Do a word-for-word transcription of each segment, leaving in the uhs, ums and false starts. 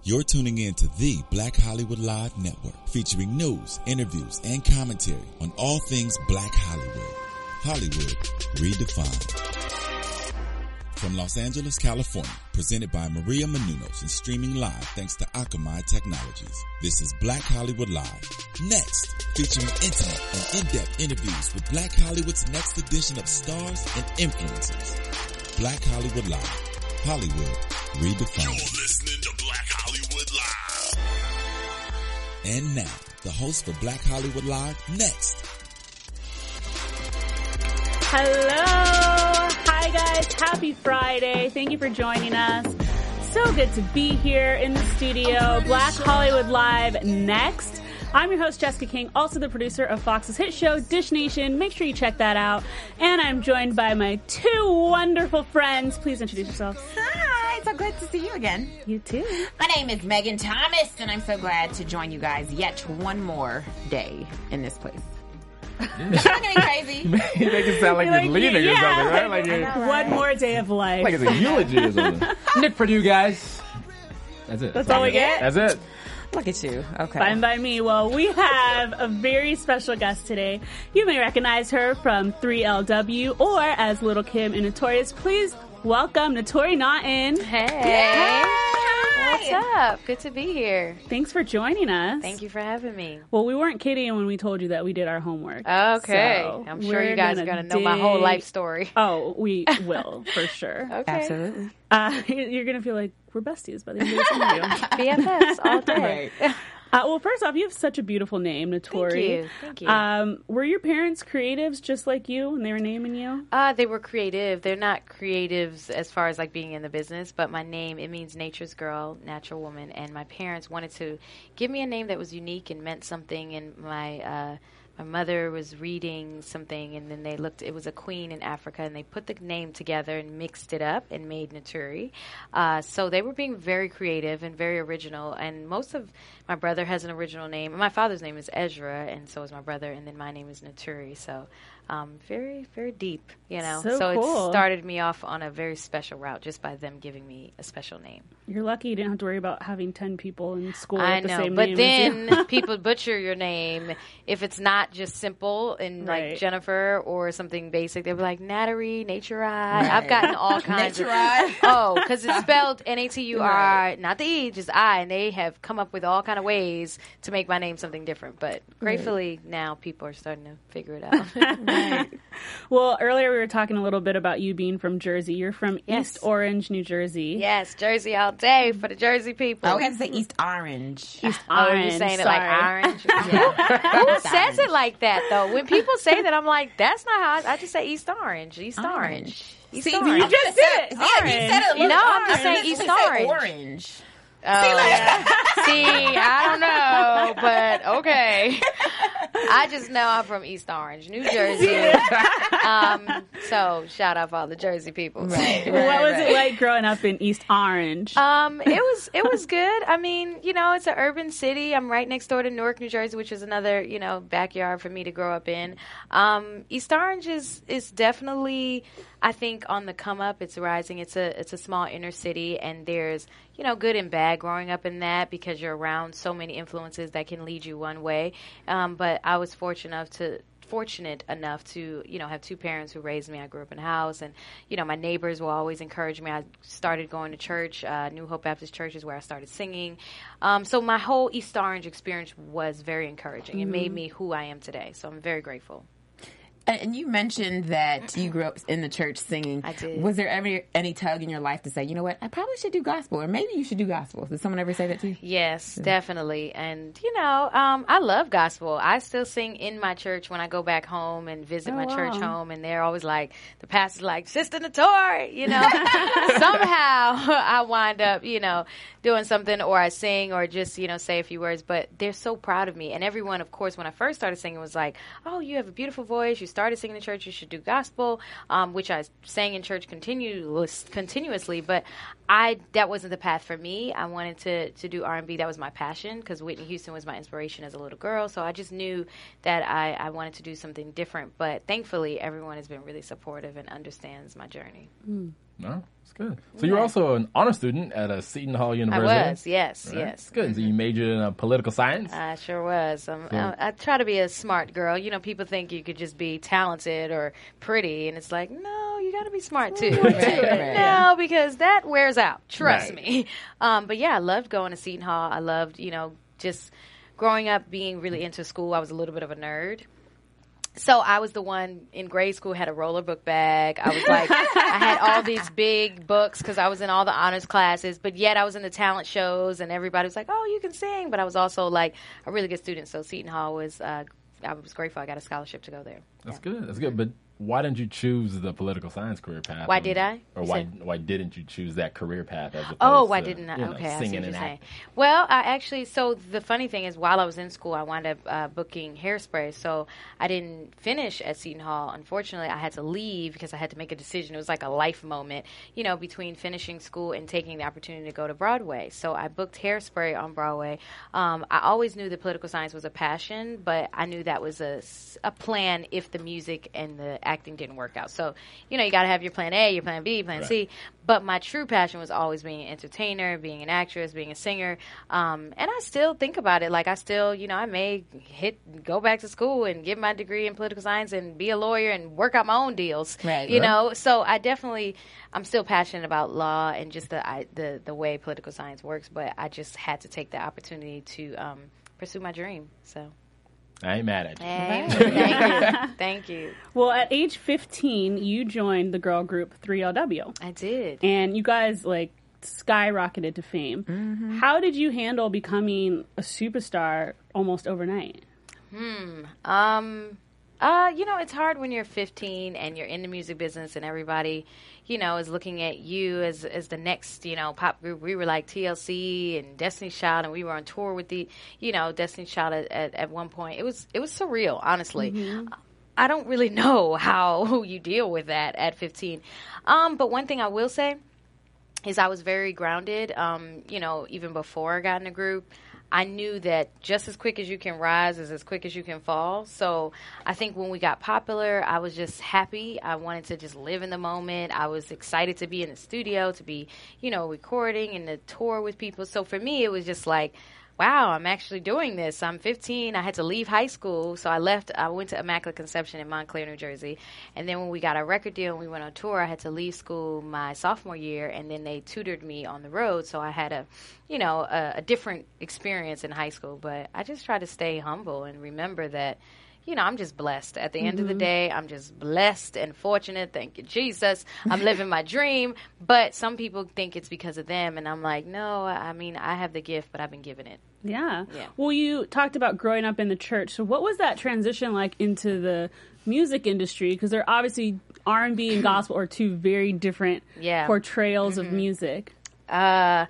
You're tuning in to the Black Hollywood Live Network, featuring news, interviews, and commentary on all things Black Hollywood. Hollywood redefined. From Los Angeles, California, presented by Maria Menounos and streaming live thanks to Akamai Technologies. This is Black Hollywood Live. Next, featuring intimate and in-depth interviews with Black Hollywood's next edition of stars and influencers. Black Hollywood Live. Hollywood redefined. You're listening to Black Hollywood Live. And now, the host for Black Hollywood Live, next. Hello. Hi, guys. Happy Friday. Thank you for joining us. So good to be here in the studio. Black Hollywood Live, next. I'm your host, Jessica King, also the producer of Fox's hit show, Dish Nation. Make sure you check that out. And I'm joined by my two wonderful friends. Please introduce yourselves. Hi, so good to see you again. You too. My name is Megan Thomas, and I'm so glad to join you guys yet one more day in this place. I'm getting crazy. You make it sound like you're, You're like, leaving yeah, or something, right? Like you're, know, One more day of life. like it's a eulogy or something. Nick Purdue, guys. That's it. That's all we get? That's it. Look at you. Okay. Fine by me. Well, we have a very special guest today. You may recognize her from three L W or as Little Kim in Notorious. Please welcome Naturi Naughton. Hey. What's up? Good to be here. Thanks for joining us. Thank you for having me. Well, we weren't kidding when we told you that we did our homework. Okay. So I'm sure we're you guys gonna are going to know my whole dig- life story. Oh, we will, for sure. Okay. Absolutely. Uh, you're going to feel like we're besties by the end of this interview. B F Fs all day. Right. Uh, well, first off, you have such a beautiful name, Naturi. Thank you. Thank you. Um, were your parents creatives just like you when they were naming you? Uh, they were creative. They're not creatives as far as like being in the business, but my name, it means nature's girl, natural woman. And my parents wanted to give me a name that was unique and meant something. And my, uh, my mother was reading something, and then they looked, it was a queen in Africa, and they put the name together and mixed it up and made Naturi. Uh, so they were being very creative and very original. And most of my brother has an original name. My father's name is Ezra, and so is my brother, and then my name is Naturi. So um, very, very deep, you know. So cool. It started me off on a very special route just by them giving me a special name. You're lucky you didn't have to worry about having ten people in school I with the know, same but name as you. then people butcher your name if it's not just simple and Right. like Jennifer or something basic. They'll be like Naturi, Nature I. I've gotten all kinds of Nature-I. oh, because it's spelled N A T U R, right. Not the E, just I, and they have come up with all kind of ways to make my name something different. But gratefully now people are starting to figure it out. Well, earlier we were talking a little bit about you being from Jersey. You're from Yes. East Orange, New Jersey. Yes, Jersey all day for the Jersey people. Oh, we have to say East Orange. East Oh, Orange. you're saying it sorry. like orange? Yeah. Who East says Orange. it like that, though? When people say that, I'm like, that's not how I, I just say East Orange. East Orange. Orange. East See, Orange. You just did it. Yeah, you said it. a little No, I'm just orange. saying East You said Orange. Orange. Oh, yeah. See, I don't know, but okay. I just know I'm from East Orange, New Jersey. Um, so shout out for all the Jersey people. Right. What was right. it like growing up in East Orange? Um, it was it was good. I mean, you know, it's an urban city. I'm right next door to Newark, New Jersey, which is another, you know, backyard for me to grow up in. Um, East Orange is is definitely, I think, on the come up. It's rising. It's a it's a small inner city, and there's, you know, good and bad growing up in that because you're around so many influences that can lead you one way. Um, but I was fortunate enough to fortunate enough to, you know, have two parents who raised me. I grew up in a house, and, you know, my neighbors will always encourage me. I started going to church. Uh, New Hope Baptist Church is where I started singing. Um, so my whole East Orange experience was very encouraging. It made me who I am today. So I'm very grateful. And and you mentioned that you grew up in the church singing. I did. Was there ever any tug in your life to say, you know what, I probably should do gospel, or maybe you should do gospel? Did someone ever say that to you? Yes, definitely. And, you know, um, I love gospel. I still sing in my church when I go back home and visit Oh, my wow. church home. And they're always like, the pastor's like, Sister Naturi, you know. Somehow I wind up, you know, doing something, or I sing, or just, you know, say a few words. But they're so proud of me. And everyone, of course, when I first started singing was like, oh, you have a beautiful voice. You started singing in church. You should do gospel, um, which I sang in church continuous, continuously. But I that wasn't the path for me. I wanted to, to do R and B. That was my passion because Whitney Houston was my inspiration as a little girl. So I just knew that I, I wanted to do something different. But thankfully, everyone has been really supportive and understands my journey. No, it's good. So you're also an honor student at a Seton Hall I University. was, yes, Right? yes. It's good. So you majored in uh, political science. I sure was. Um, So- I, I try to be a smart girl. You know, people think you could just be talented or pretty, and it's like, no, you got to be smart too. Right, right. No, because that wears out. Trust Right. me. Um, but yeah, I loved going to Seton Hall. I loved, you know, just growing up being really into school. I was a little bit of a nerd. So I was the one in grade school, had a roller book bag. I was like, I had all these big books because I was in all the honors classes, but yet I was in the talent shows and everybody was like, oh, you can sing. But I was also like a really good student. So Seton Hall was, uh, I was grateful I got a scholarship to go there. That's good. That's good. But why didn't you choose the political science career path? Why And- did I? Or You why said- why didn't you choose that career path as opposed Oh, why to, didn't I? you know, Okay, I see singing what you're and saying. acting? Well, I actually, so the funny thing is, while I was in school, I wound up uh, booking Hairspray. So I didn't finish at Seton Hall. Unfortunately, I had to leave because I had to make a decision. It was like a life moment, you know, between finishing school and taking the opportunity to go to Broadway. So I booked Hairspray on Broadway. Um, I always knew that political science was a passion, but I knew that was a, s- a plan if the music and the acting didn't work out. So, you know, you got to have your plan A, your plan B, plan Right. C. But my true passion was always being an entertainer, being an actress, being a singer. Um, and I still think about it. Like, I still, you know, I may hit, go back to school and get my degree in political science and be a lawyer and work out my own deals. Right. You Right. know, so I definitely, I'm still passionate about law and just the, I, the, the way political science works. But I just had to take the opportunity to um, pursue my dream. So, I ain't mad at you. hey, thank you. Thank you. Well, at age fifteen, you joined the girl group three L W. I did. And you guys, like, skyrocketed to fame. Mm-hmm. How did you handle becoming a superstar almost overnight? Um, uh, you know, it's hard when you're fifteen and you're in the music business and everybody, you know, is looking at you as as the next, you know, pop group. We were like T L C and Destiny's Child, and we were on tour with the, you know, Destiny's Child at, at, at one point. It was it was surreal, honestly. I don't really know how you deal with that at fifteen. Um, but one thing I will say is I was very grounded. Um, you know, even before I got in the group, I knew that just as quick as you can rise is as quick as you can fall. So I think when we got popular, I was just happy. I wanted to just live in the moment. I was excited to be in the studio, to be, you know, recording and to tour with people. So for me, it was just like, wow, I'm actually doing this. I'm fifteen. I had to leave high school. So I left. I went to Immaculate Conception in Montclair, New Jersey. And then when we got our record deal and we went on tour, I had to leave school my sophomore year. And then they tutored me on the road. So I had a, you know, a, a different experience in high school. But I just try to stay humble and remember that, you know, I'm just blessed. At the end of the day, I'm just blessed and fortunate. Thank you, Jesus. I'm living my dream. But some people think it's because of them. And I'm like, no, I mean, I have the gift, but I've been given it. Yeah. Yeah. Well, you talked about growing up in the church. So what was that transition like into the music industry? Because they're obviously R and B and gospel are two very different Yeah. portrayals of music. Uh,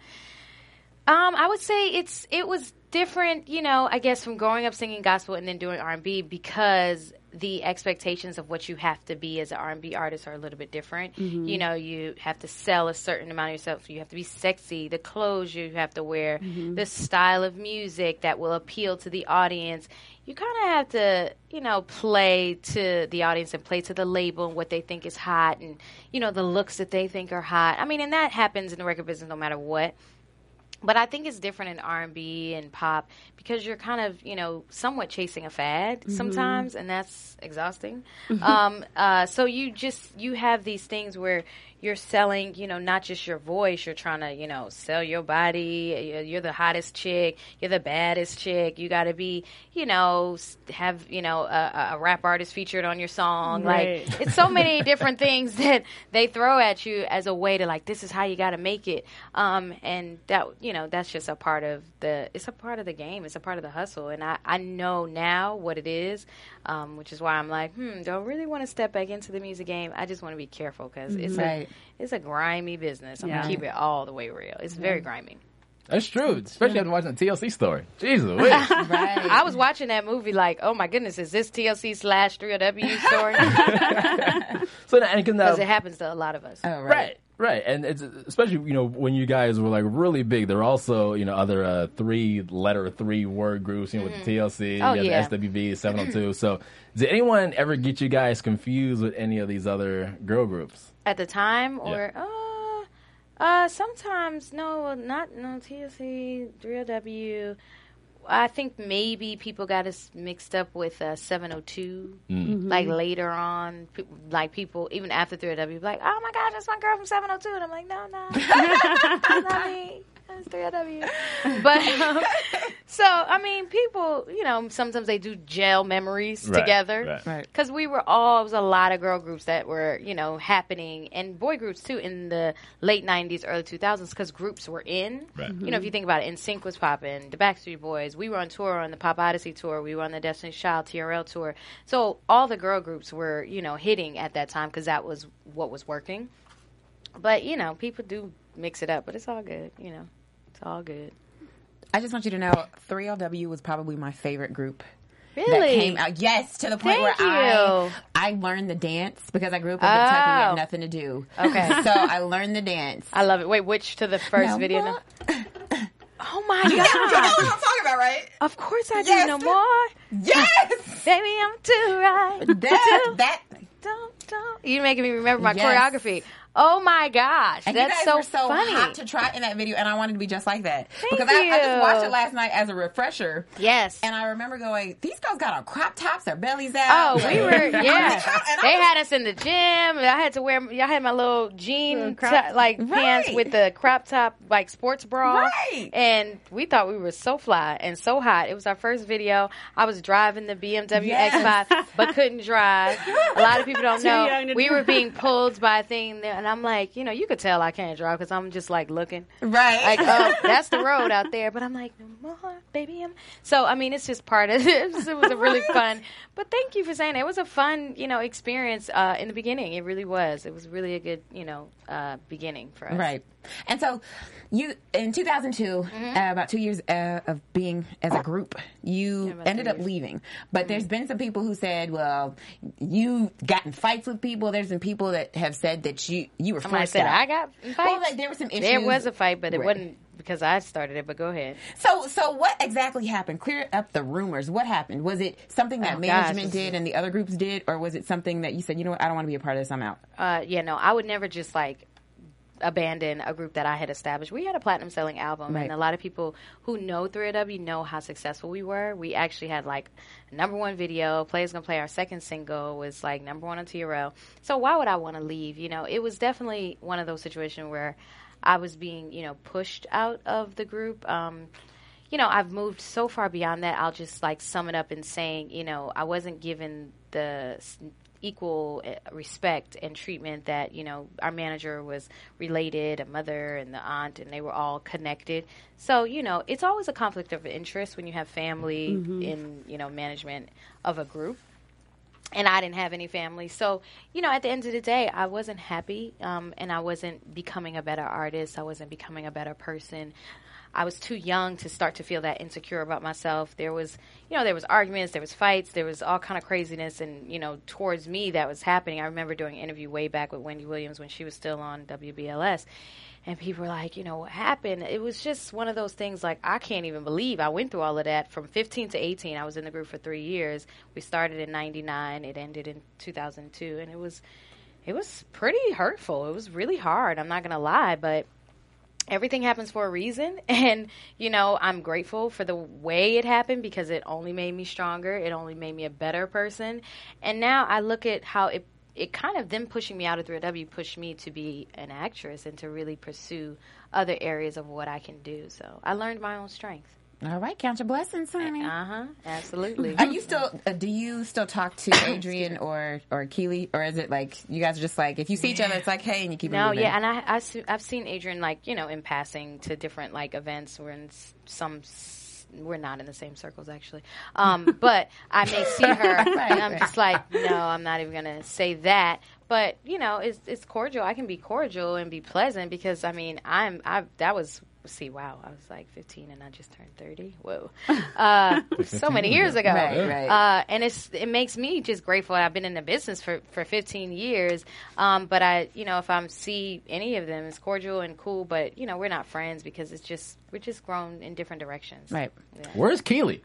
um, I would say it's it was different, you know, I guess from growing up singing gospel and then doing R and B because the expectations of what you have to be as an R and B artist are a little bit different. You know, you have to sell a certain amount of yourself. You have to be sexy, the clothes you have to wear, the style of music that will appeal to the audience. You kind of have to, you know, play to the audience and play to the label and what they think is hot and, you know, the looks that they think are hot. I mean, and that happens in the record business no matter what. But I think it's different in R and B and pop because you're kind of, you know, somewhat chasing a fad sometimes, and that's exhausting. um, uh, so you just, you have these things where you're selling, you know, not just your voice. You're trying to, you know, sell your body. You're, you're the hottest chick. You're the baddest chick. You got to be, you know, s- have, you know, a, a rap artist featured on your song. Right. Like, it's so many different things that they throw at you as a way to, like, this is how you got to make it. Um, and that, you know, that's just a part of the, it's a part of the game. It's a part of the hustle. And I, I know now what it is, um, which is why I'm like, hmm, do I really want to step back into the music game? I just want to be careful because it's Right. a, it's a grimy business. I'm Yeah. going to keep it all the way real. It's very grimy. That's true, especially after watching the T L C story. Jesus, wait. Right. I was watching that movie like, oh my goodness, is this T L C slash three L W story? So and can Because it happens to a lot of us. Oh, right. Right, right, and it's especially you know when you guys were like really big. There were also you know other uh, three letter, three word groups. You know with the T L C, Oh, you had yeah. the S W V, seven oh two. So did anyone ever get you guys confused with any of these other girl groups? At the time, or Yeah. oh, Uh, sometimes no, not no T L C, three L W. I think maybe people got us mixed up with uh, seven oh two. Mm-hmm. Like later on, pe- like people even after three L W, like, oh my God, that's my girl from seven oh two, and I'm like, no, no, that's not me. That's three L W. But um, so I mean, people, you know, sometimes they do jail memories right, together, right? Because we were all, it was a lot of girl groups that were, you know, happening, and boy groups too in the late nineties, early two thousands, because groups were in. Right. Mm-hmm. You know, if you think about it, N Sync was popping, the Backstreet Boys. We were on tour on the Pop Odyssey tour. We were on the Destiny's Child T R L tour. So all the girl groups were, you know, hitting at that time because that was what was working. But you know, people do mix it up, but it's all good. You know, it's all good. I just want you to know, three L W was probably my favorite group. Really? That came out. Yes, to the point Thank where you. I I learned the dance because I grew up in Kentucky. We Oh. had nothing to do. Okay. So I learned the dance. I love it. Wait, which to the first No video? more. No? Oh my You know, you know God! what I'm talking about, right? Of course I Yes. do. No more, Yes! baby. I'm too right. That, that, Don't, don't. You're making me remember my Yes. choreography. Oh my gosh, and that's you guys so, were so funny. hot to try in that video, and I wanted to be just like that. Thank because I, I just you. watched it last night as a refresher. Yes. And I remember going, these girls got on crop tops, their bellies out. Oh, we were, And yeah. I They was- had us in the gym. I had to wear, I had my little jean, crop- t- like, pants Right. with the crop top, like, sports bra. Right. And we thought we were so fly and so hot. It was our first video. I was driving the B M W Yes. X five, but couldn't drive. A lot of people don't Too know. young to We drive. were being pulled by a thing there. And I'm like, you know, you could tell I can't drive because I'm just, like, looking. Right. Like, oh, that's the road out there. But I'm like, no more, baby. I'm... So, I mean, it's just part of this. It was a really fun. But thank you for saying that. It was a fun, you know, experience uh, in the beginning. It really was. It was really a good, you know, uh, beginning for us. Right. And so you, in two thousand two, Mm-hmm. uh, about two years uh, of being as a group, you about ended three up years. leaving. But there's been some people who said, well, you got in fights with people. There's some people that have said that you, you were Somebody forced said out. I got in fights. Well, like, there were some issues. There was a fight, but it Right. wasn't because I started it. But go ahead. So, so what exactly happened? Clear up the rumors. What happened? Was it something that Oh, management gosh. did and the other groups did, or was it something that you said, you know what, I don't want to be a part of this, I'm out? Uh, yeah, no, I would never just like abandon a group that I had established. We had a platinum selling album, Right. and a lot of people who know three L W know how successful we were. We actually had like number one video. Players Gonna Play, our second single, was like number one on T R L. So why would I want to leave? You know, it was definitely one of those situations where I was being, you know, pushed out of the group. Um, you know, I've moved so far beyond that. I'll just like sum it up in saying, you know, I wasn't given the s- equal uh, respect and treatment that, you know, our manager was related, a mother and the aunt, and they were all connected. So, you know, it's always a conflict of interest when you have family in, you know, management of a group. And I didn't have any family. So, you know, at the end of the day, I wasn't happy, um, and I wasn't becoming a better artist. I wasn't becoming a better person. I was too young to start to feel that insecure about myself. There was, you know, there was arguments, there was fights, there was all kind of craziness, and, you know, towards me that was happening. I remember doing an interview way back with Wendy Williams when she was still on W B L S, and people were like, you know, what happened? It was just one of those things like, I can't even believe I went through all of that from fifteen to eighteen. I was in the group for three years. We started in ninety-nine. It ended in two thousand two, and it was, it was pretty hurtful. It was really hard. I'm not going to lie, but everything happens for a reason, and, you know, I'm grateful for the way it happened because it only made me stronger. It only made me a better person. And now I look at how it, it kind of, them pushing me out of three L W pushed me to be an actress and to really pursue other areas of what I can do. So I learned my own strength. All right, count your blessings, honey. Uh-huh, absolutely. Are you still? Uh, do you still talk to Adrian or or Keely, or is it like you guys are just like if you see each other, it's like hey, and you keep it No, moving? yeah, and I, I see, I've seen Adrian like, you know, in passing to different like events. We're in s- some, s- we're not in the same circles actually, um, but I may see her, and I'm just like, no, I'm not even gonna say that. But you know, it's it's cordial. I can be cordial and be pleasant because I mean, I'm I that was. See, wow, I was like fifteen and I just turned thirty. Whoa. Uh, so many years ago. Right, right. Uh, and it's it makes me just grateful. I've been in the business for, for fifteen years. Um, but I, you know, if I'm see any of them, it's cordial and cool, but, you know, we're not friends because it's just, we're just grown in different directions. Right. Yeah. Where's Keely?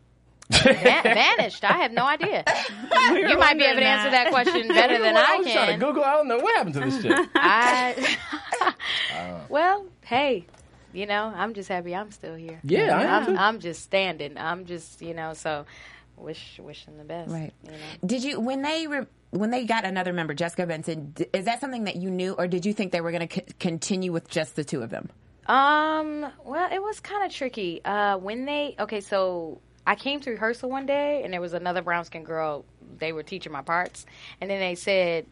Van- vanished. I have no idea. You might be able to answer that question better than I I was trying to can. Google. I don't know what happened to this shit. I, Well, hey, you know, I'm just happy I'm still here. Yeah, I am I'm, too. I'm just standing. I'm just, you know, so wish wish them the best. Right. You know? Did you when they re, when they got another member, Jessica Benson? d- Is that something that you knew, or did you think they were going to c- continue with just the two of them? Um, well, it was kind of tricky. Uh, when they, okay, so I came to rehearsal one day and there was another brown skin girl. They were teaching my parts. And then they said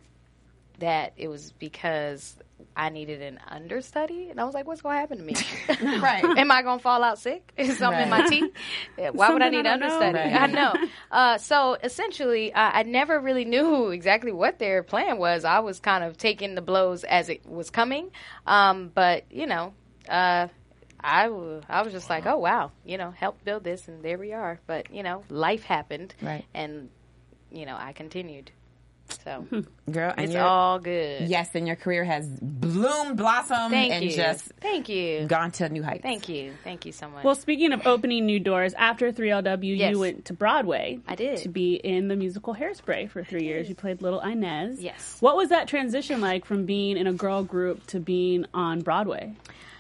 that it was because I needed an understudy. And I was like, what's going to happen to me? Right. Am I going to fall out sick? Is something in my teeth? Why would I Something need I an don't know. understudy? Right. I know. Uh, so essentially, I, I never really knew exactly what their plan was. I was kind of taking the blows as it was coming. Um, but, you know, uh, I, w- I was just like, oh, wow, you know, help build this, and there we are. But, you know, life happened, Right. and, you know, I continued. So Girl, and it's your- all good. Yes, and your career has bloomed, blossomed, Thank and you. just Thank you. gone to new heights. Thank you. Thank you so much. Well, speaking of opening new doors, after three L W, Yes. you went to Broadway. I did. To be in the musical Hairspray for three years. You played Little Inez. Yes. What was that transition like from being in a girl group to being on Broadway?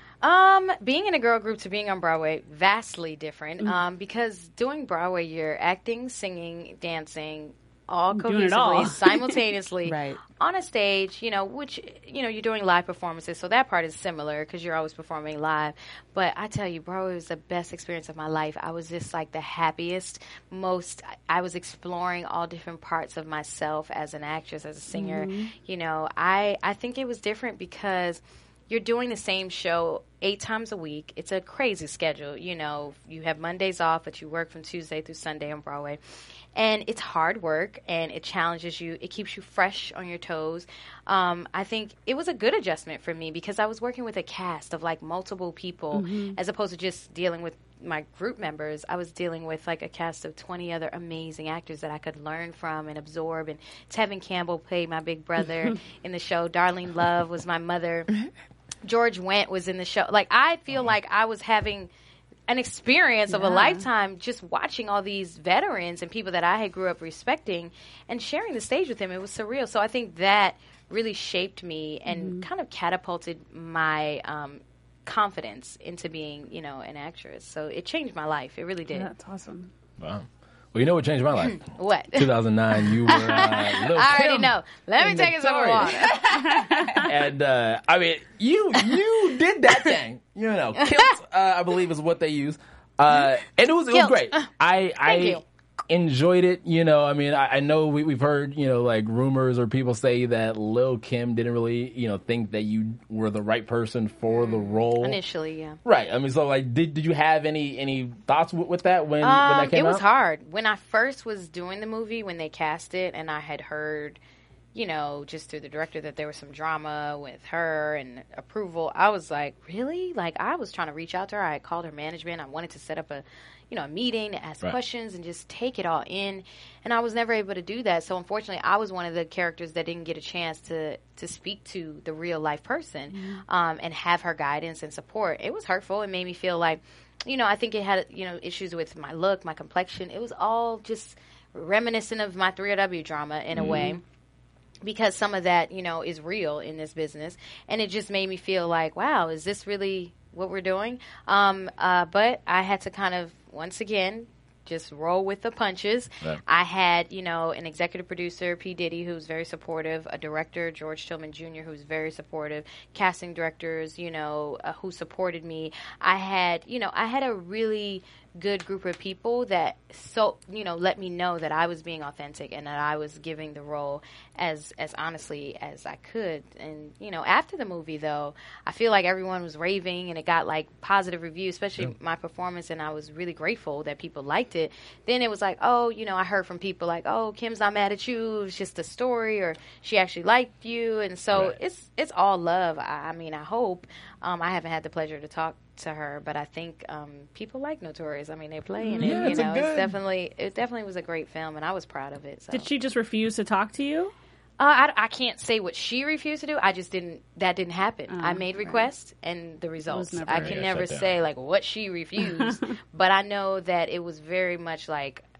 Um, being in a girl group to being on Broadway, vastly different. Mm-hmm. Um, because doing Broadway, you're acting, singing, dancing, all Doing it all. cohesively, simultaneously Right. on a stage. You know, which you know you're doing live performances, so that part is similar because you're always performing live. But I tell you, Broadway was the best experience of my life. I was just like the happiest, most. I was exploring all different parts of myself as an actress, as a singer. You know, I I think it was different because you're doing the same show eight times a week. It's a crazy schedule. You know, you have Mondays off, but you work from Tuesday through Sunday on Broadway. And it's hard work, and it challenges you. It keeps you fresh on your toes. Um, I think it was a good adjustment for me because I was working with a cast of, like, multiple people as opposed to just dealing with my group members. I was dealing with, like, a cast of twenty other amazing actors that I could learn from and absorb. And Tevin Campbell played my big brother in the show. Darlene Love was my mother. George Wendt was in the show. Like, I feel like I was having an experience of a lifetime just watching all these veterans and people that I had grew up respecting and sharing the stage with them. It was surreal. So I think that really shaped me and kind of catapulted my um, confidence into being, you know, an actress. So it changed my life. It really did. That's awesome. Wow. Well, you know what changed my life? What? two thousand nine, you were uh, Lil' I already Kim know. Let me in take a sip of Victorious. water. And uh, I mean, you you did that thing. You know, kilt, uh, I believe is what they use, uh, and it was it was Kilt. great. I I Thank you. enjoyed it. You know, I mean, I, I know we, we've heard you know like rumors or people say that Lil' Kim didn't really you know think that you were the right person for the role Initially, yeah. Right. I mean, so like, did did you have any any thoughts with, with that when when Um, that came it was out? hard. When I first was doing the movie, when they cast it, and I had heard, you know, just through the director that there was some drama with her and approval, I was like, really? Like, I was trying to reach out to her. I had called her management. I wanted to set up a, you know, a meeting to ask Right. questions and just take it all in. And I was never able to do that. So unfortunately, I was one of the characters that didn't get a chance to to speak to the real life person um, and have her guidance and support. It was hurtful. It made me feel like, you know, I think it had, you know, issues with my look, my complexion. It was all just reminiscent of my three L W drama in a way. Because some of that, you know, is real in this business. And it just made me feel like, wow, is this really what we're doing? Um, uh, but I had to kind of, once again, just roll with the punches. Right. I had, you know, an executive producer, P. Diddy, who's very supportive, a director, George Tillman Junior, who's very supportive, casting directors, you know, uh, who supported me. I had, you know, I had a really good group of people that so you know let me know that I was being authentic and that I was giving the role as as honestly as I could. And you know, after the movie though, I feel like everyone was raving and it got like positive reviews, especially Yeah. my performance, and I was really grateful that people liked it. Then it was like, oh, you know, I heard from people like, oh, Kim's not mad at you, it's just a story, or she actually liked you. And so Right. it's it's all love. I, I mean, I hope. um, I haven't had the pleasure to talk to her, but I think um, people like Notorious. I mean, they play in it. Yeah, you it's a know, good- it's definitely it definitely was a great film, and I was proud of it. So. Did she just refuse to talk to you? Uh, I, I can't say what she refused to do. I just didn't. That didn't happen. I made requests, and the results. never- I Yeah, can shut never down. say like what she refused, but I know that it was very much like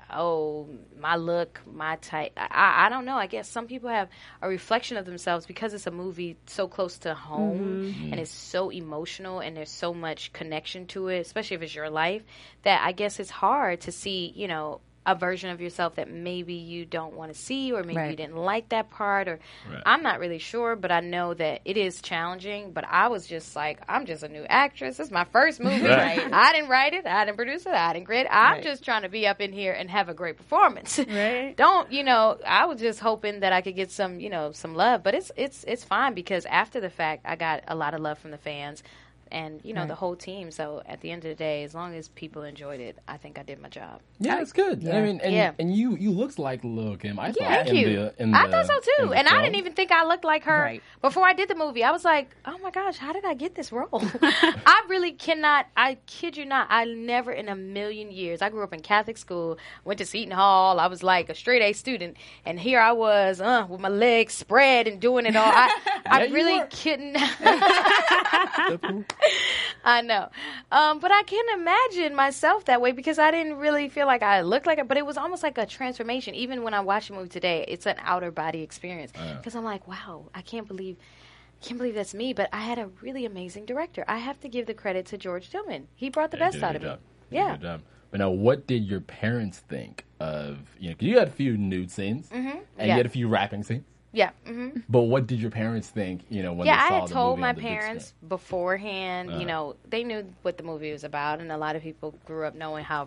oh, my look, my type. I, I don't know. I guess some people have a reflection of themselves because it's a movie so close to home mm-hmm. and it's so emotional and there's so much connection to it, especially if it's your life, that I guess it's hard to see, you know, a version of yourself that maybe you don't want to see, or maybe right. you didn't like that part, or right. I'm not really sure, but I know that it is challenging. But I was just like, I'm just a new actress. This is my first movie. Right. I didn't write it. I didn't produce it. I didn't create it. I'm right. just trying to be up in here and have a great performance. Right. Don't, you know, I was just hoping that I could get some, you know, some love. But it's it's it's fine, because after the fact, I got a lot of love from the fans. And, you know, right. the whole team. So at the end of the day, as long as people enjoyed it, I think I did my job. Yeah, I, it's good. Yeah. I mean, and, yeah. and you you looked like Lil' Kim. I yeah, thought thank in you. The, in the, I thought so too. And film. I didn't even think I looked like her right. before I did the movie. I was like, oh my gosh, how did I get this role? I really cannot, I kid you not, I never in a million years, I grew up in Catholic school, went to Seton Hall, I was like a straight A student, and here I was uh, with my legs spread and doing it all. I, I yeah, really couldn't. I know. Um, but I can't imagine myself that way, because I didn't really feel like I looked like it. But it was almost like a transformation. Even when I watch the movie today, it's an outer body experience. Because uh, I'm like, wow, I can't believe, can't believe that's me. But I had a really amazing director. I have to give the credit to George Tillman. He brought the yeah, best out of job. me. Yeah. Good job. But now, what did your parents think of, you know, 'cause you had a few nude scenes, mm-hmm. and yeah. you had a few rapping scenes. Yeah. Mm-hmm. But what did your parents think, you know, when yeah, they saw I had the told movie my on the big parents screen? beforehand, Uh. you know, they knew what the movie was about, and a lot of people grew up knowing how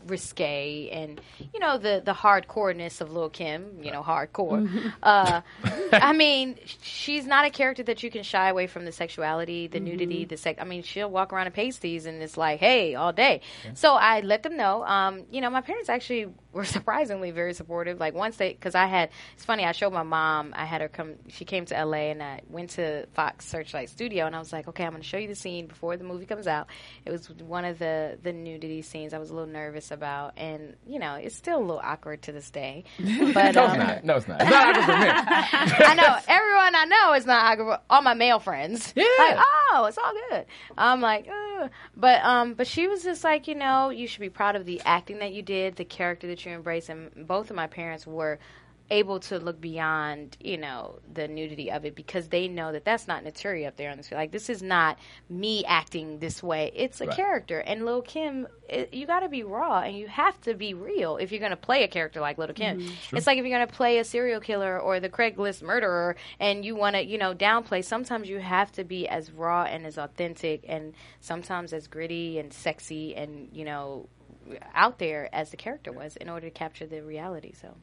risque and, you know, the, the hardcoreness of Lil' Kim, you know, hardcore. uh, I mean, she's not a character that you can shy away from the sexuality, the mm-hmm. nudity, the sex. I mean, she'll walk around in pasties and it's like, hey, all day. Yeah. So I let them know. Um, you know, my parents actually were surprisingly very supportive. Like once they, because I had, it's funny, I showed my mom, I had her come, she came to L A and I went to Fox Searchlight Studio and I was like, okay, I'm going to show you the scene before the movie comes out. It was one of the, the nudity scenes I was a little nervous about, and you know, it's still a little awkward to this day. But no, um, it's not. No, it's not. It's not awkward for me. I know everyone I know is not awkward. All my male friends, yeah, like, oh, it's all good. I'm like, ugh. But um, but she was just like, you know, you should be proud of the acting that you did, the character that you embraced, and both of my parents were able to look beyond, you know, the nudity of it, because they know that that's not Naturi up there on the screen. Like, this is not me acting this way. It's a right. character. And Lil' Kim, it, you got to be raw and you have to be real if you're going to play a character like Lil' Kim. Mm-hmm. It's like if you're going to play a serial killer or the Craigslist murderer and you want to, you know, downplay. Sometimes you have to be as raw and as authentic and sometimes as gritty and sexy and, you know, out there as the character was in order to capture the reality. So.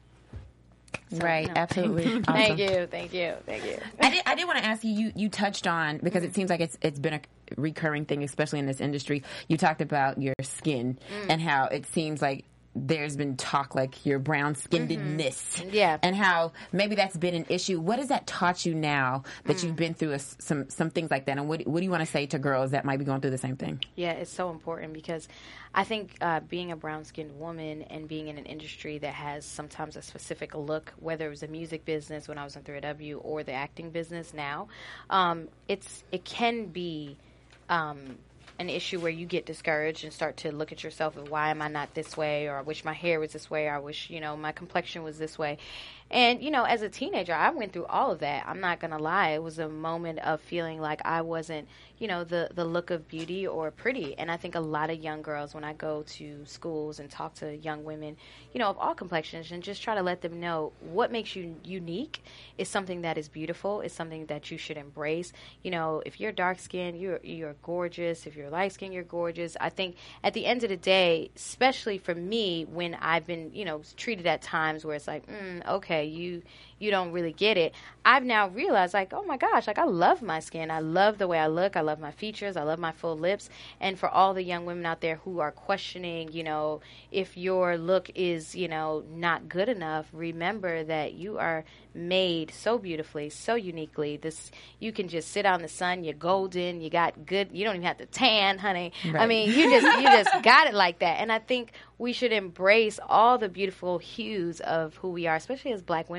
So, right, no. absolutely. Awesome. Thank you, thank you, thank you. I did, I did want to ask you, you, you touched on, because it seems like it's it's been a recurring thing, especially in this industry. You talked about your skin mm. and how it seems like there's been talk like your brown skinnedness, mm-hmm. yeah, and how maybe that's been an issue. What has that taught you now that mm. you've been through a, some some things like that? And what what do you want to say to girls that might be going through the same thing? Yeah, it's so important, because I think uh, being a brown-skinned woman and being in an industry that has sometimes a specific look, whether it was the music business when I was in three W or the acting business now, um, it's it can be um, an issue where you get discouraged and start to look at yourself and why am I not this way, or I wish my hair was this way, or I wish, you know, my complexion was this way. And, you know, as a teenager, I went through all of that. I'm not going to lie. It was a moment of feeling like I wasn't, you know, the, the look of beauty or pretty. And I think a lot of young girls, when I go to schools and talk to young women, you know, of all complexions, and just try to let them know what makes you unique is something that is beautiful. It's something that you should embrace. You know, if you're dark skinned, you're, you're gorgeous. If you're light skinned, you're gorgeous. I think at the end of the day, especially for me, when I've been, you know, treated at times where it's like, mm, okay, you you don't really get it. I've now realized, like, oh my gosh, like I love my skin. I love the way I look. I love my features. I love my full lips. And for all the young women out there who are questioning, you know, if your look is, you know, not good enough, remember that you are made so beautifully, so uniquely. This, you can just sit out in the sun. You're golden. You got good. You don't even have to tan, honey. Right. I mean, you just you just got it like that. And I think we should embrace all the beautiful hues of who we are, especially as Black women, because we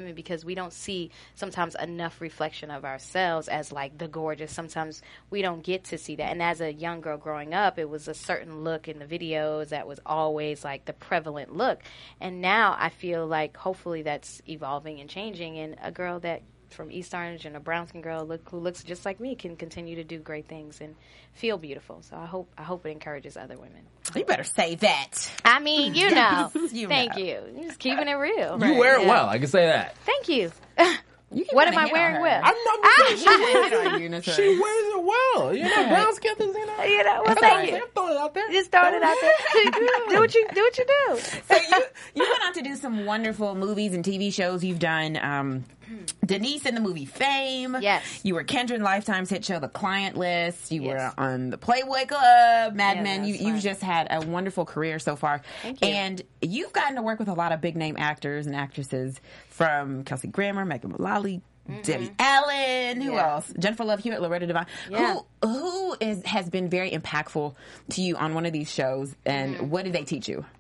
we don't see sometimes enough reflection of ourselves as like the gorgeous. Sometimes we don't get to see that. And as a young girl growing up, it was a certain look in the videos that was always like the prevalent look. And now I feel like hopefully that's evolving and changing, and a girl that from East Orange and a brown skin girl look, who looks just like me can continue to do great things and feel beautiful. So I hope I hope it encourages other women. You better say that. I mean, you know. You Thank know. you. You're just keeping it real. You wear it Yeah. well. I can say that. Thank you. You can What kinda am I hit on wearing her. well? I'm not saying She hit on you, Naturi. she wears it well. You know, brown skin, you know. You know, well, I'm thank you. throwing it out there. Just throwing it out there. do what you do. What you do. So you you went on to do some wonderful movies and T V shows. You've done um, Denise in the movie Fame. Yes. You were Kendra in Lifetime's hit show The Client List. You Yes. were on the Playboy Club, Mad Yeah, Men. that You, was you've fun. just had a wonderful career so far. Thank you. And you've gotten to work with a lot of big name actors and actresses, from Kelsey Grammer, Megan Mullally, Debbie Allen. Who Yeah. else? Jennifer Love Hewitt, Loretta Devine. Yeah. Who who is has been very impactful to you on one of these shows? And Mm-hmm. what did they teach you?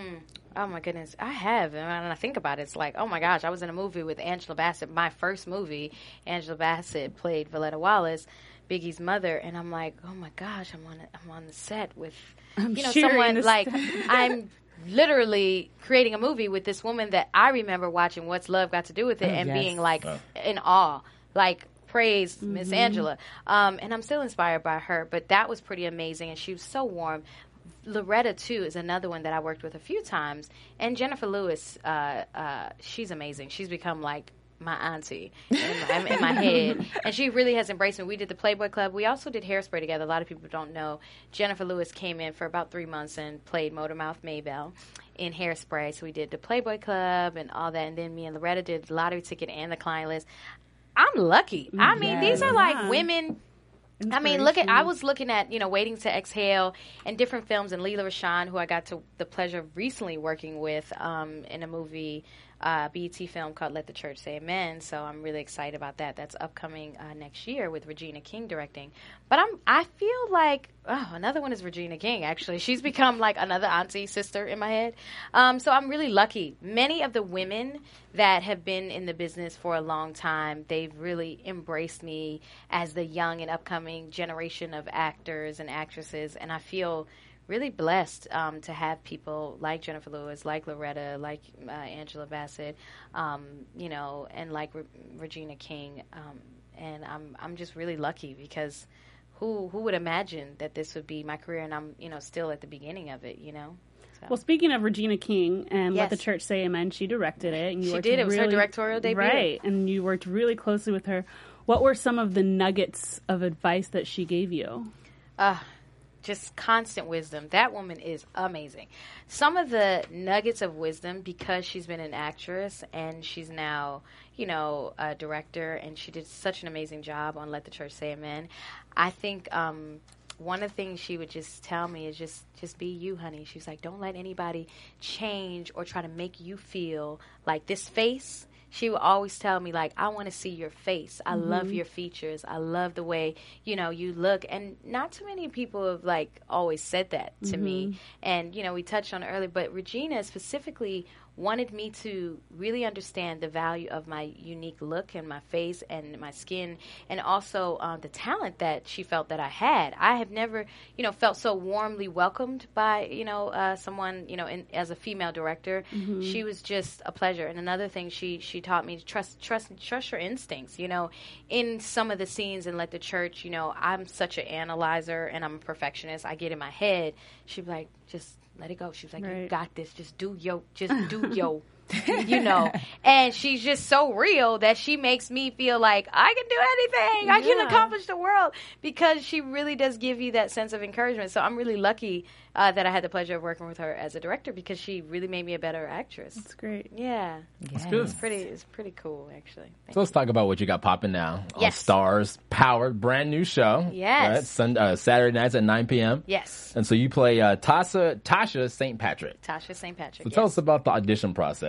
Oh my goodness, I have, and when I think about it, it's like, oh my gosh, I was in a movie with Angela Bassett, my first movie. Angela Bassett played Valletta Wallace, Biggie's mother, and I'm like, oh my gosh, I'm on, I'm on the set with, I'm you know, cheering someone this like, time. I'm literally creating a movie with this woman that I remember watching What's Love Got to Do with It, Oh, and yes. being like in awe, like. Praise Miss Angela, um, and I'm still inspired by her. But that was pretty amazing, and she was so warm. Loretta too is another one that I worked with a few times, and Jennifer Lewis, uh, uh, she's amazing. She's become like my auntie in my, in my head, and she really has embraced me. We did the Playboy Club. We also did Hairspray together. A lot of people don't know. Jennifer Lewis came in for about three months and played Motormouth Maybelle in Hairspray. So we did the Playboy Club and all that, and then me and Loretta did the Lottery Ticket and the Client List. I'm lucky. I mean, these are like Yeah. women. I mean, look at. I was looking at, you know, Waiting to Exhale and different films, and Leela Rashan, who I got to the pleasure of recently working with um, in a movie, uh, B E T film called Let the Church Say Amen. So I'm really excited about that. That's upcoming uh, next year with Regina King directing. But I'm. I feel like oh, another one is Regina King. Actually, she's become like another auntie sister in my head. Um, so I'm really lucky. Many of the women that have been in the business for a long time, they've really embraced me as the young and upcoming generation of actors and actresses, and I feel really blessed um, to have people like Jennifer Lewis, like Loretta, like uh, Angela Bassett, um, you know, and like Re- Regina King, um, and I'm I'm just really lucky because who who would imagine that this would be my career, and I'm you know still at the beginning of it, you know. So. Well, speaking of Regina King and Let Yes. the Church Say Amen, she directed it. And you She worked did. It was her really- directorial debut. Right, and you worked really closely with her. What were some of the nuggets of advice that she gave you? Uh, just constant wisdom. That woman is amazing. Some of the nuggets of wisdom, because she's been an actress and she's now, you know, a director, and she did such an amazing job on Let the Church Say Amen. I think um, one of the things she would just tell me is just, just be you, honey. She was like, don't let anybody change or try to make you feel like this face. She would always tell me, like, I want to see your face. I love your features. I love the way, you know, you look. And not too many people have, like, always said that to me. And, you know, we touched on it earlier, but Regina specifically wanted me to really understand the value of my unique look and my face and my skin, and also uh, the talent that she felt that I had. I have never, you know, felt so warmly welcomed by, you know, uh, someone, you know, in, as a female director. She was just a pleasure. And another thing she she taught me to trust trust trust your instincts. You know, in some of the scenes in Let the Church, you know, I'm such an analyzer and I'm a perfectionist. I get in my head. She'd be like, just let it go. She was like, Right. you got this. Just do yo. Just do yo. You know. And she's just so real that she makes me feel like I can do anything. I can Yeah. accomplish the world, because she really does give you that sense of encouragement. So I'm really lucky uh, that I had the pleasure of working with her as a director, because she really made me a better actress. It's great. Yeah. It's good. It's pretty, it's pretty cool, actually. Thank So let's talk about what you got popping now on Yes. Stars Powered, brand new show. Yes. Right? Sun, uh, Saturday nights at nine p.m. Yes. And so you play uh, Tasha, Tasha Saint Patrick. Tasha Saint Patrick. So tell yes. us about the audition process.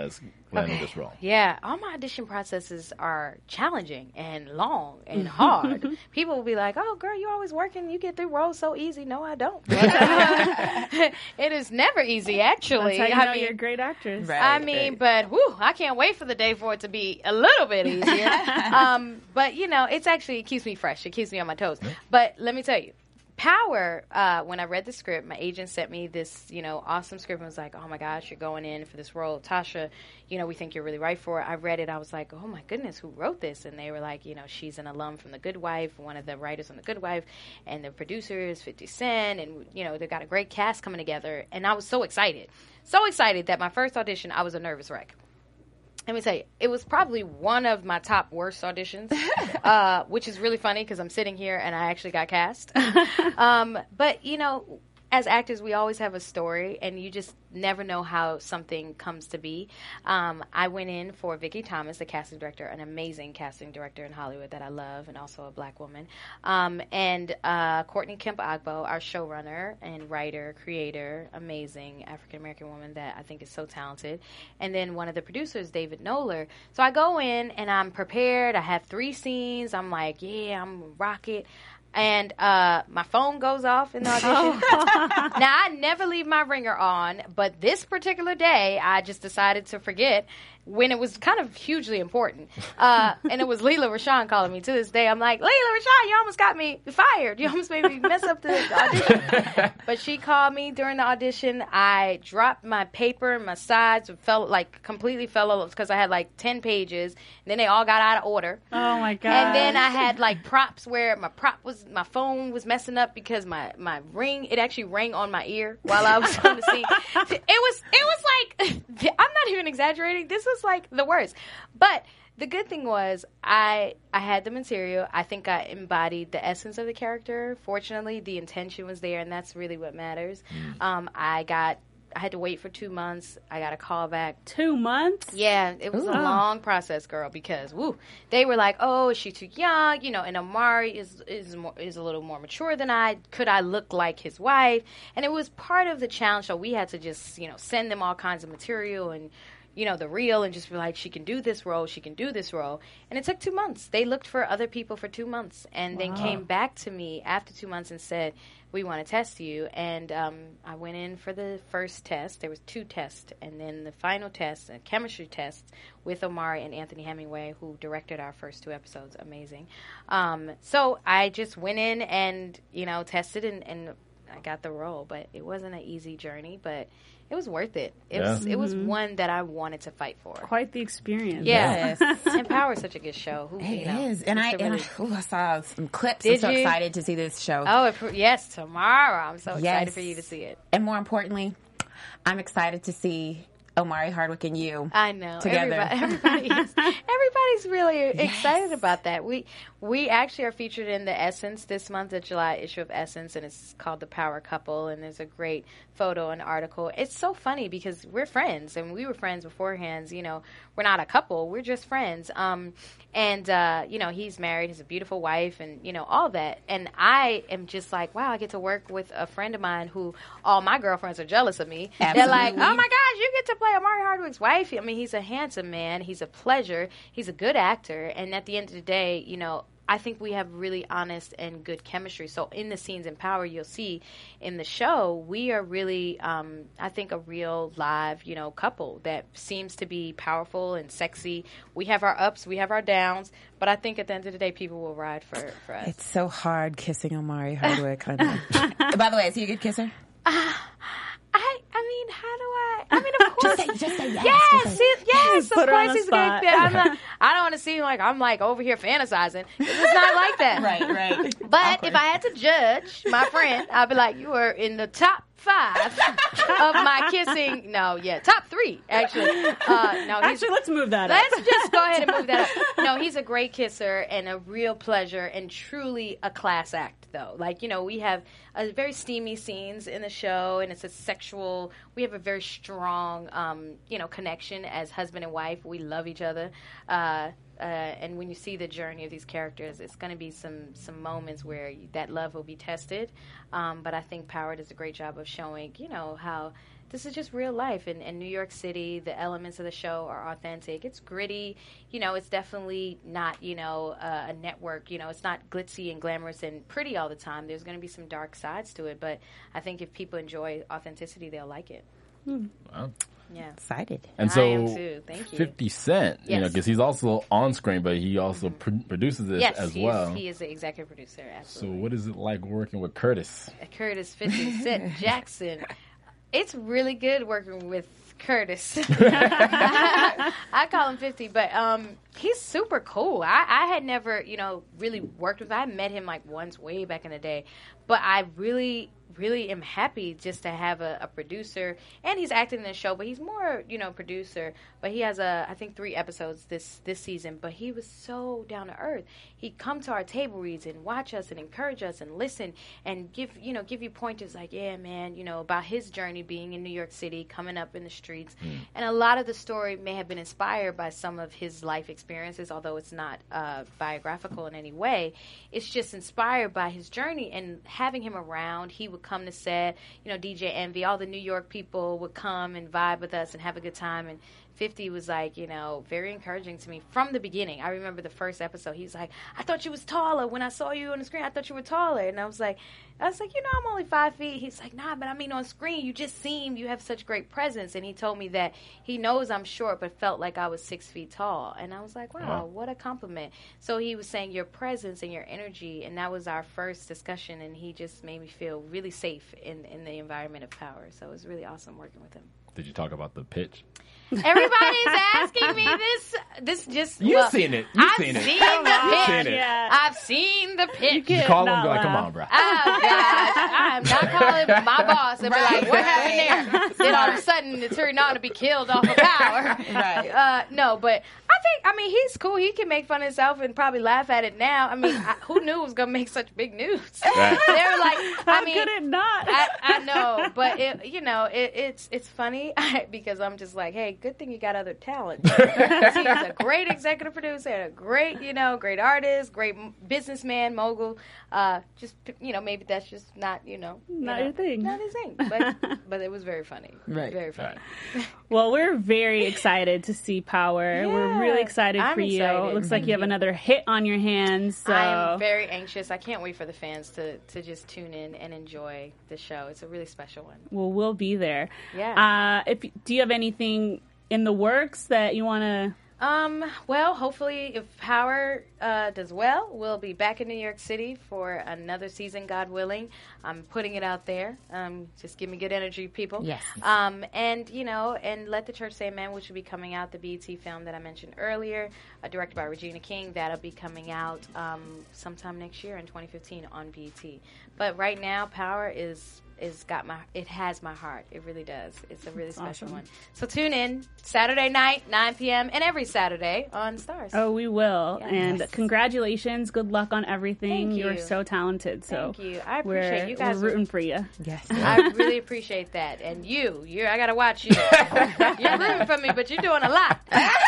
process landing Okay. this role? Yeah, all my audition processes are challenging and long and hard. People will be like, "Oh, girl, you always working. You get through roles so easy." No, I don't. It is never easy, actually. That's how you I know mean, you're a great actress. Right. I mean, but whew, I can't wait for the day for it to be a little bit easier. um, but you know, it's actually it keeps me fresh. It keeps me on my toes. But let me tell you. Power, uh, when I read the script, my agent sent me this, you know, awesome script and was like, oh my gosh, you're going in for this role. Tasha, you know, we think you're really right for it. I read it. I was like, oh my goodness, who wrote this? And they were like, you know, she's an alum from The Good Wife, one of the writers on The Good Wife, and the producer is fifty Cent. And, you know, they got a great cast coming together. And I was so excited. So excited that my first audition, I was a nervous wreck. Let me tell you, it was probably one of my top worst auditions, uh, which is really funny because I'm sitting here and I actually got cast. um, but, you know, as actors, we always have a story, and you just never know how something comes to be. Um, I went in for Vicki Thomas, the casting director, an amazing casting director in Hollywood that I love, and also a black woman. Um, and uh, Courtney Kemp Agbo, our showrunner and writer, creator, amazing African-American woman that I think is so talented. And then one of the producers, David Knoller. So I go in, and I'm prepared. I have three scenes. I'm like, yeah, I'm a rocket. And uh, my phone goes off in the audition. Now, I never leave my ringer on, but this particular day, I just decided to forget when it was kind of hugely important. Uh, and it was Leela Rashawn calling me to this day. I'm like, Leela Rashawn, you almost got me fired. You almost made me mess up the audition. But she called me during the audition. I dropped my paper, my sides fell, like, completely fell over because I had, like, ten pages. And then they all got out of order. Oh, my God. And then I had, like, props where my prop was, my phone was messing up because my, my ring, it actually rang on my ear while I was on the scene. It was, it was like, I'm not even exaggerating. This was like the worst. But the good thing was I I had the material. I think I embodied the essence of the character. Fortunately, the intention was there, and that's really what matters. Mm. Um, I got I had to wait for two months. I got a call back. Two months? Yeah, it was Ooh. a long process, girl, because woo, they were like, "Oh, is she too young?" You know, and Omari is is more, is a little more mature than I. Could I look like his wife? And it was part of the challenge. So we had to just, you know, send them all kinds of material and, you know, the reel, and just be like, she can do this role, she can do this role. And it took two months. They looked for other people for two months and wow. then came back to me after two months and said, we want to test you. And um, I went in for the first test. There was two tests. And then the final test, a chemistry test with Omari and Anthony Hemingway, who directed our first two episodes. Amazing. Um, so I just went in and, you know, tested and, and I got the role. But it wasn't an easy journey, but it was worth it. It yeah. was it was mm-hmm. one that I wanted to fight for. Quite the experience. Yeah. Yes. Empower is such a good show. Who, it you know, is. And I, really and I, ooh, I saw some clips. Did I'm so you? excited to see this show. Oh, it, yes, tomorrow. I'm so yes. excited for you to see it. And more importantly, I'm excited to see Omari Hardwick and you I know. together. Everybody, everybody is, everybody's really yes. excited about that. We we actually are featured in the Essence this month, the July issue of Essence, and it's called The Power Couple, and there's a great photo and article. It's so funny because we're friends, and we were friends beforehand. You know, we're not a couple. We're just friends. Um, and, uh, you know, he's married. He's a beautiful wife and, you know, all that. And I am just like, wow, I get to work with a friend of mine who all my girlfriends are jealous of me. Absolutely. They're like, oh, my gosh, you get to play Omari Hardwick's wife. I mean, he's a handsome man. He's a pleasure. He's a good actor. And at the end of the day, you know, I think we have really honest and good chemistry. So in the scenes in Power, you'll see in the show, we are really, um, I think, a real live, you know, couple that seems to be powerful and sexy. We have our ups, we have our downs, but I think at the end of the day, people will ride for, for us. It's so hard kissing Omari Hardwick, honey. By the way, is he a good kisser? Uh, I, I mean, how do I? I mean, of course. just, say, just say yes. Yes, just say, it, yes. Of Put her on course, the he's spot. good. I'm not, I don't want to seem like I'm like over here fantasizing. It's not like that. Right, right. But Awkward. if I had to judge my friend, I'd be like, you are in the top five of my kissing. No, yeah, top three actually. Uh, no, he's, actually, let's move that up. Let's just go ahead and move that up. No, he's a great kisser and a real pleasure and truly a class act, though. Like, you know, we have a very steamy scenes in the show, and it's a sexual. We have a very strong, um, you know, connection as husband and wife. We love each other. Uh, Uh, and when you see the journey of these characters, it's going to be some some moments where you, that love will be tested. Um, but I think Power does a great job of showing, you know, how this is just real life. In, in New York City, the elements of the show are authentic. It's gritty. You know, it's definitely not, you know, uh, a network. You know, it's not glitzy and glamorous and pretty all the time. There's going to be some dark sides to it. But I think if people enjoy authenticity, they'll like it. Hmm. Wow. Yeah. Excited. And so, I am too. Thank you. fifty Cent, you Yes. know, because he's also on screen, but he also Mm-hmm. pr- produces this yes, as he well. Is, he is the executive producer. So, Absolutely. what is it like working with Curtis? Curtis fifty Cent Jackson. It's really good working with Curtis. I call him fifty, but um, he's super cool. I, I had never, you know, really worked with him. I met him like once way back in the day, but I really, really am happy just to have a, a producer, and he's acting in the show, but he's more, you know, producer. But he has a, I think, three episodes this this season. But he was so down to earth. He'd come to our table reads and watch us and encourage us and listen and give, you know, give you pointers like, yeah, man, you know, about his journey being in New York City, coming up in the streets. Mm. And a lot of the story may have been inspired by some of his life experiences, although it's not uh, biographical in any way. It's just inspired by his journey, and having him around, he would come to set, you know, D J Envy, all the New York people would come and vibe with us and have a good time. And fifty was like, you know, very encouraging to me from the beginning. I remember the first episode, he's like, I thought you was taller. When I saw you on the screen, I thought you were taller. And I was like, I was like, you know, I'm only five feet. He's like, nah, but I mean, on screen, you just seem, you have such great presence. And he told me that he knows I'm short, but felt like I was six feet tall. And I was like, wow, wow. What a compliment. So he was saying your presence and your energy, and that was our first discussion, and he just made me feel really safe in, in the environment of power. So it was really awesome working with him. Did you talk about the pitch? Everybody's asking me this. This just you've well, seen it. You've I've seen it. Seen the pitch. Seen it. Yeah. I've seen the pitch. You, you call him and be like, laugh. "Come on, bro." Oh gosh, I'm not calling my boss and be like, "What happened there?" Then all of a sudden, it turned out to be killed off of power. Right. Uh, no, but I think I mean he's cool. He can make fun of himself and probably laugh at it now. I mean, I, who knew it was gonna make such big news? Right. They were like, How I mean, could it not? I, I know, but it, you know, it, it's it's funny because I'm just like, hey, good thing you got other talent. He's a great executive producer, and a great, you know, great artist, great businessman, mogul. Uh, just you know, maybe that's just not, you know, you Not know, your thing. not his thing. But but it was very funny. Right. Very funny. Right. Well, we're very excited to see Power. Yeah, we're really excited I'm for you. excited. It looks like you have another hit on your hands. So. I am very anxious. I can't wait for the fans to, to just tune in and enjoy the show. It's a really special one. Well, we'll be there. Yeah. Uh, if do you have anything in the works that you want to? Um, well, hopefully if Power uh, does well, we'll be back in New York City for another season, God willing. I'm putting it out there. Um, just give me good energy, people. Yes. Um, and, you know, and Let the Church Say Amen, which will be coming out, the B E T film that I mentioned earlier, uh, directed by Regina King. That'll be coming out um, sometime next year in twenty fifteen on B E T. But right now, Power is... is got my it has my heart. It really does. It's a really That's special awesome. one. So tune in Saturday night, nine p.m. and every Saturday on Stars. Oh, we will. Yes. And Yes. congratulations. Good luck on everything. Thank You're you. so talented. So Thank you. I we're, appreciate you guys. we're rooting for you. Yes. I really appreciate that. And you, you I gotta watch you. You're rooting for me, but you're doing a lot.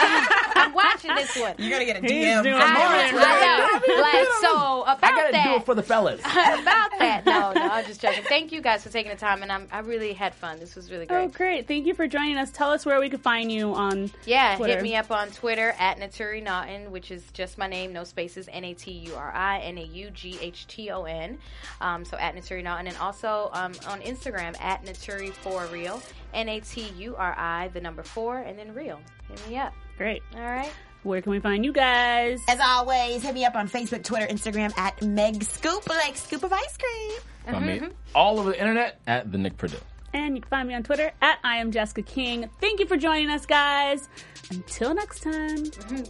I'm watching this one. You're gonna get a He's D M doing from more I, than I know. Like so about I gotta that. do it for the fellas. about that. No, no, I'm just joking. Thank you guys for taking the time, and I'm, I really had fun. This was really great. Oh, great. Thank you for joining us. Tell us where we could find you on Yeah, Twitter. hit me up on Twitter at Naturi Naughton, which is just my name, no spaces, N A T U R I N A U G H T O N. Um, so at Naturi Naughton, and also um, on Instagram at Naturi for Real, N A T U R I, the number four, and then Real. Hit me up. Great. All right. Where can we find you guys? As always, hit me up on Facebook, Twitter, Instagram at Meg Scoop, like scoop of ice cream. I mean, all over the internet at the Nick Purdue. And you can find me on Twitter at I am Jessica King. Thank you for joining us, guys. Until next time.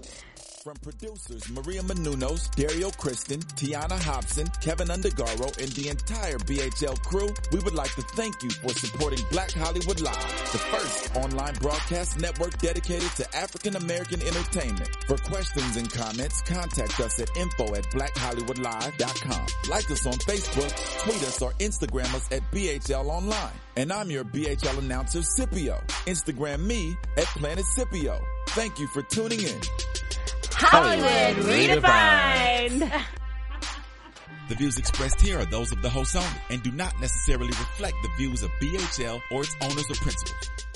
From producers Maria Menounos, Dario Kristen, Tiana Hobson, Kevin Undergaro, and the entire B H L crew, we would like to thank you for supporting Black Hollywood Live, the first online broadcast network dedicated to African American entertainment. For questions and comments, contact us at info at black hollywood live dot com. Like us on Facebook, tweet us, or Instagram us at B H L Online. And I'm your B H L announcer, Scipio. Instagram me at Planet Scipio. Thank you for tuning in. Hollywood redefined. The views expressed here are those of the host only and do not necessarily reflect the views of B H L or its owners or principals.